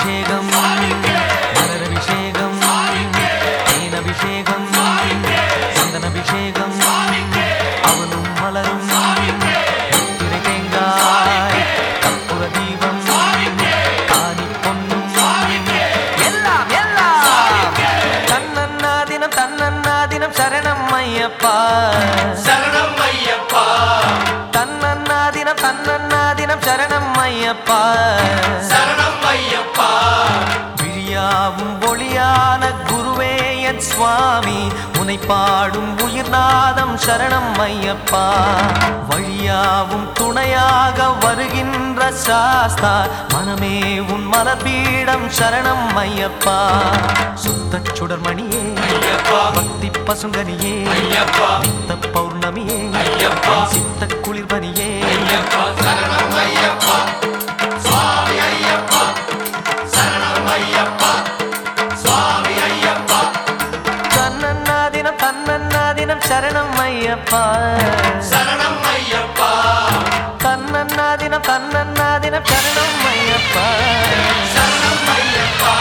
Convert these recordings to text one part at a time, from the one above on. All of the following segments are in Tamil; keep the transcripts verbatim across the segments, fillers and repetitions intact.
அபிஷேகம் மலரபிஷேகம் தேனபிஷேகம் சந்தனபிஷேகம் அவனும் மலரும் திரை தேங்காய் கற்பூர தீபம் காணி பொன்னும் எல்லாம் எல்லாம் தன்னன்னாதினம் தன்னன்னாதினம் சரணம் ஐயப்பா சரணம் ஐயப்பா தன்னன்னாதினம் தன்னன்னாதினம் சரணம் ஐயப்பா சரணம் ஐயப்பா விழியாவும் ஒளியான குருவே என் சுவாமி உனை பாடும் உயிர்நாதம் சரணம் ஐயப்பா வழியாவும் துணையாக வருகின்ற சாஸ்தா மனமே உன் மலர்பீடம் சரணம் ஐயப்பா சுத்த சுடர்மணியே பக்தி பசுங்கனியே நித்த பௌர்ணமியே சித்த குளிர்பனியே சரணம் ஐயப்பா சுவாமி ஐயப்பா சரணம் ஐயப்பா சுவாமி ஐயப்பா தன்னன்னாதினம் தன்னன்னாதினம் சரணம் ஐயப்பா சரணம் ஐயப்பா தன்னன்னாதினம் தன்னன்னாதினம் சரணம் ஐயப்பா சரணம் ஐயப்பா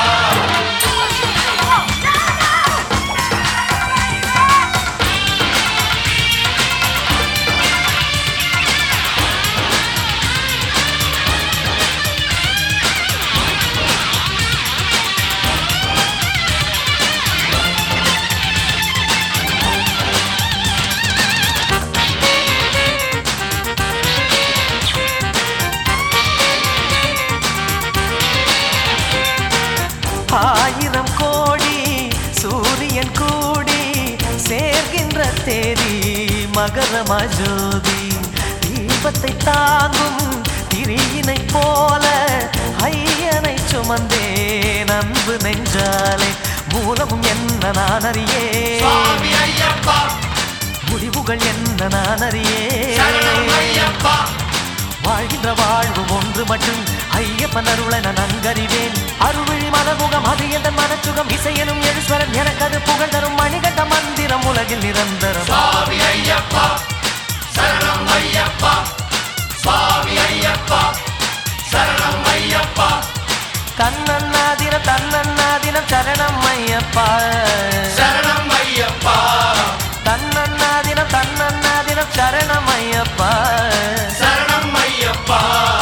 ஆயிரம் கோடி சூரியன் கூடி சேர்கின்ற தேதி மகரமா ஜோதி தீபத்தை தாங்கும் திரியினை போல ஐயனை சுமந்தேன் அன்பு நெஞ்சாலே மூலமும் என்ன நான் அறியே சுவாமி ஐயப்பா முடிவுகள் என்ன நான் அறியே சரணம் ஐயப்பா வாழ்கின்ற வாழ்வு ஒன்று மட்டும் ஐயப்பன் அருளை நான் நன்கறிவேன் அருள்விழி மலமுகம் அது எந்த மனச்சுகம் இசையனும் எழுஸ்வரன் எனக்கு அது புகழ் தரும் மணிகண்ட மந்திரம் உலகில் நிரந்தரம் சுவாமி ஐயப்பா சரணம் ஐயப்பா சுவாமி ஐயப்பா சரணம் ஐயப்பா தன்னன்னாதினம் தன்னன்னாதினம் சரணம் ஐயப்பா சரணம் ஐயப்பா தன்னன்னாதினம் தன்னன்னாதினம் சரணம் ஐயப்பா சரணம் ஐயப்பா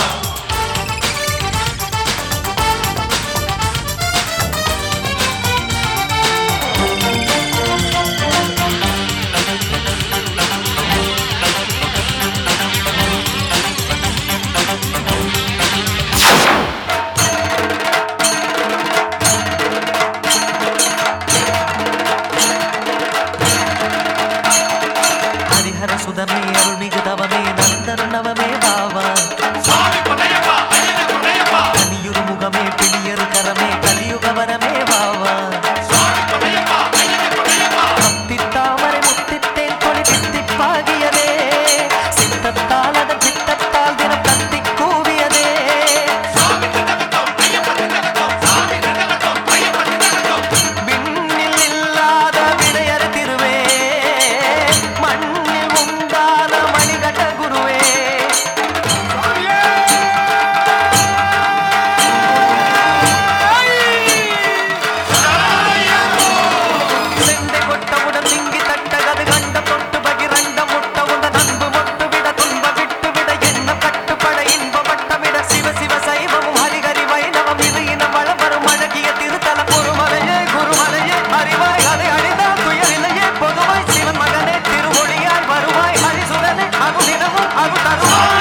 ஹரிஹர சுதமே அருள்மிகு தவமே நந்தர் நவமே பாவா சுவாமி பொன்னையப்பா ஐயனே பொன்னையப்பா கலியுரு முகமே பிடியரு கரமே கலியுக வரமே பாவா சுவாமி பொன்னையப்பா ஐயனே பொன்னையப்பா முத்தித்தாமரை முத்தித்தேன் கொடி தித்திப்பாகியதே சித்தத்தால் அதன் சித்தத்தால் தினம் கத்தி கூவியதே சுவாமி திண்டகத்தோம் ஐயப்பா திண்டகத்தோம் சுவாமி திண்டகத்தோம் ஐயப்பா திண்டகத்தோம் விண்ணில் இல்லாத விடையறு திருவே மண்ணில் உண்டான மணிகண்ட குருவே செந்தை கொட்டவுடன் திங்கி தட்ட கது கண்ட தொட்டு பகிரண்ட முட்ட உந்த நண்பு மொட்டு விட துன்ப விட்டு விட என்ன கட்டுப்பட இன்பப்பட்ட விட சிவ சிவ சைவமும் ஹரிகரி வைணவம் இது இனம் வளவரும் அழகிய திருத்தல பொறுமலையே குருமலையே அறிவாய் அதை அழிந்தால் துயரிலையே பொதுவாய் சிவன் மகனே திருமொழியாய் வருவாய் ஹரிசுரனே அருளினமும் அருள் தருவாய்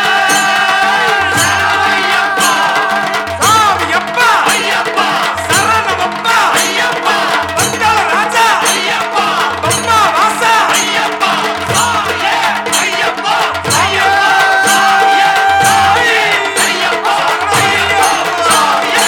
ஐயப்பா ஐயப்பா சரணமப்பா ஐயப்பா வந்தாள ராஜா ஐயப்பா பத்மா வாசா ஐயப்பா சுவாமியே ஐயப்பா ஐயப்பா சுவாமியே ஐயப்பா சுவாமியே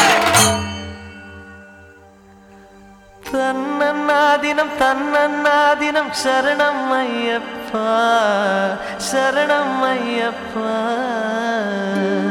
தன்னன்னாதினம் தன்னன்னாதினம் சரணம் ஐயப்பா சரணம் ஐயப்பா